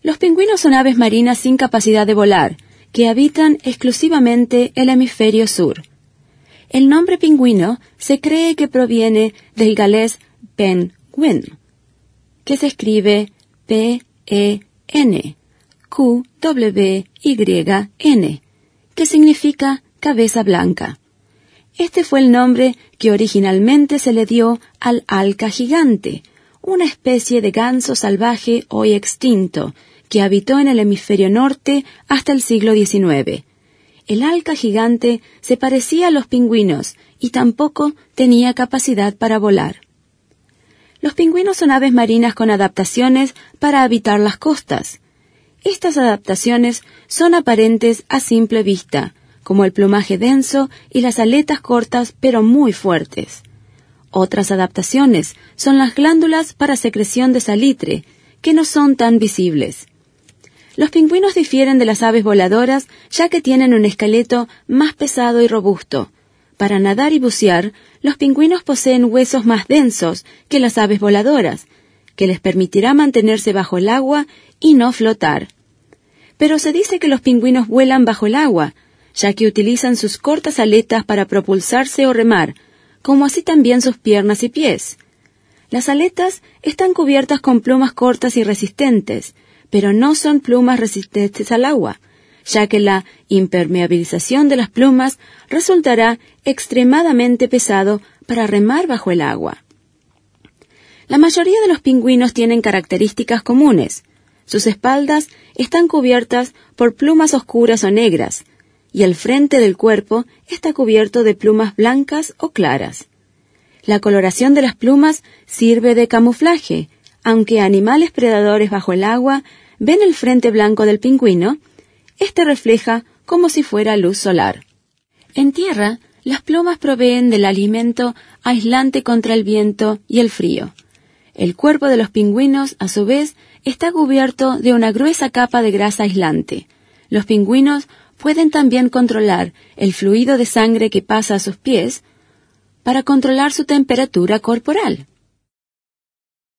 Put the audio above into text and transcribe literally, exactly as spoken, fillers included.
Los pingüinos son aves marinas sin capacidad de volar, que habitan exclusivamente el hemisferio sur. El nombre pingüino se cree que proviene del galés penguin, que se escribe P E N Q W Y N, que significa cabeza blanca. Este fue el nombre que originalmente se le dio al alca gigante, una especie de ganso salvaje hoy extinto, que habitó en el hemisferio norte hasta el siglo diecinueve. El alca gigante se parecía a los pingüinos y tampoco tenía capacidad para volar. Los pingüinos son aves marinas con adaptaciones para habitar las costas. Estas adaptaciones son aparentes a simple vista, como el plumaje denso y las aletas cortas pero muy fuertes. Otras adaptaciones son las glándulas para secreción de salitre, que no son tan visibles. Los pingüinos difieren de las aves voladoras ya que tienen un esqueleto más pesado y robusto. Para nadar y bucear, los pingüinos poseen huesos más densos que las aves voladoras, que les permitirá mantenerse bajo el agua y no flotar. Pero se dice que los pingüinos vuelan bajo el agua, ya que utilizan sus cortas aletas para propulsarse o remar, como así también sus piernas y pies. Las aletas están cubiertas con plumas cortas y resistentes, pero no son plumas resistentes al agua, ya que la impermeabilización de las plumas resultará extremadamente pesado para remar bajo el agua. La mayoría de los pingüinos tienen características comunes. Sus espaldas están cubiertas por plumas oscuras o negras, y el frente del cuerpo está cubierto de plumas blancas o claras. La coloración de las plumas sirve de camuflaje, aunque animales predadores bajo el agua ven el frente blanco del pingüino, este refleja como si fuera luz solar. En tierra, las plumas proveen del alimento aislante contra el viento y el frío. El cuerpo de los pingüinos, a su vez, está cubierto de una gruesa capa de grasa aislante. Los pingüinos pueden también controlar el fluido de sangre que pasa a sus pies para controlar su temperatura corporal.